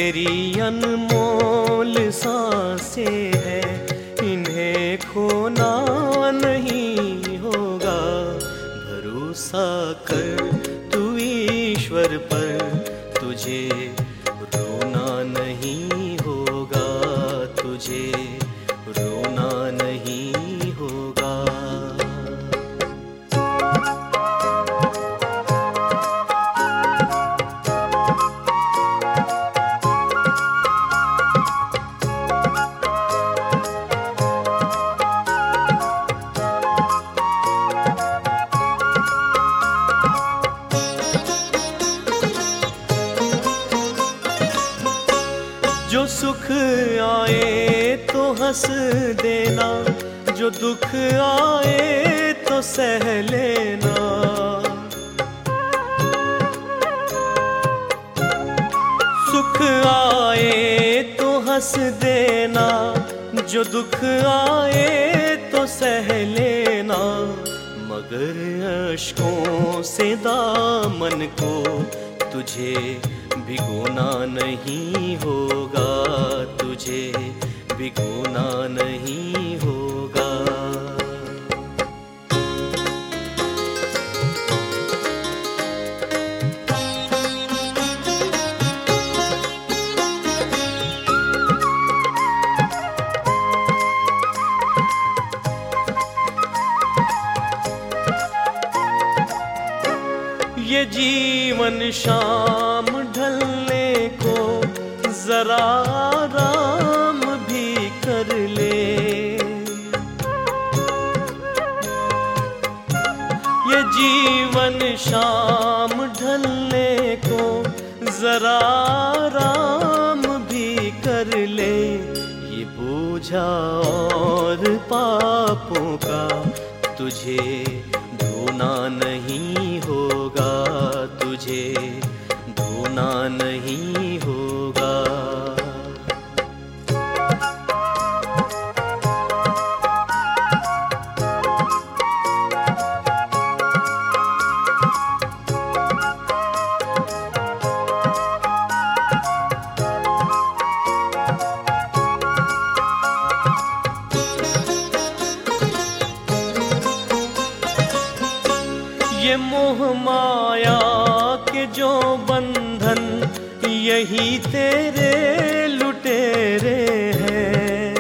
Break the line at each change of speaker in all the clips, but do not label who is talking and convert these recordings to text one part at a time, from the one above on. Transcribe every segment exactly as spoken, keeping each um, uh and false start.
तेरी अनमोल सांसें है, इन्हें खोना नहीं होगा। भरोसा कर तू ईश्वर पर, तुझे रोना नहीं होगा, तुझे रोना नहीं होगा। जो सुख आए तो हंस देना, जो दुख आए तो सह लेना। सुख आए तो हंस देना, जो दुख आए तो सह लेना। मगर अश्कों से दामन को तुझे भिगोना नहीं होगा, तुझे भिगोना नहीं होगा। ये जीवन शाम ढलने को जरा आराम भी कर ले। ये जीवन शाम ढलने को जरा आराम भी कर ले। ये बोझा और पापों का तुझे ढोना नहीं होगा, तुझे ढोना नहीं होगा। ये मोह माया के जो बंधन, यही तेरे लुटेरे हैं।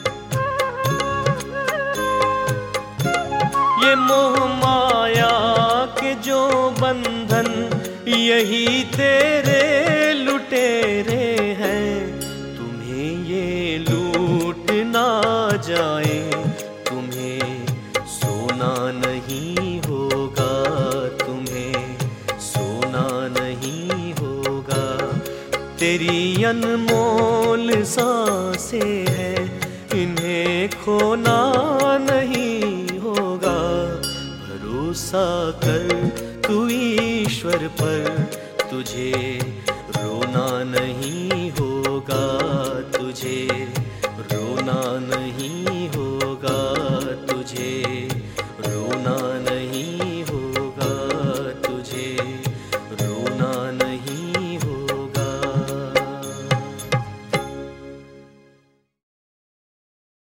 ये मोह माया के जो बंधन, यही तेरे लुटेरे हैं। तुम्हें ये लूट ना जाए, तुम्हें सोना नहीं होगा, तुम्हें सोना नहीं होगा। तेरी अनमोल सांसें है, इन्हें खोना नहीं होगा। भरोसा कर तू ईश्वर पर, तुझे रोना नहीं होगा, तुझे